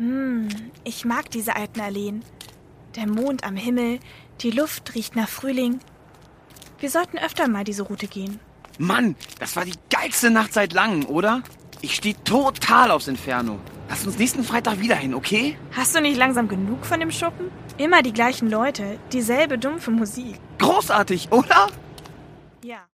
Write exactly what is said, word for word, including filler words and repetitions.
Hm, ich mag diese alten Alleen. Der Mond am Himmel, die Luft riecht nach Frühling. Wir sollten öfter mal diese Route gehen. Mann, das war die geilste Nacht seit langem, oder? Ich stehe total aufs Inferno. Lass uns nächsten Freitag wieder hin, okay? Hast du nicht langsam genug von dem Schuppen? Immer die gleichen Leute, dieselbe dumpfe Musik. Großartig, oder? Ja.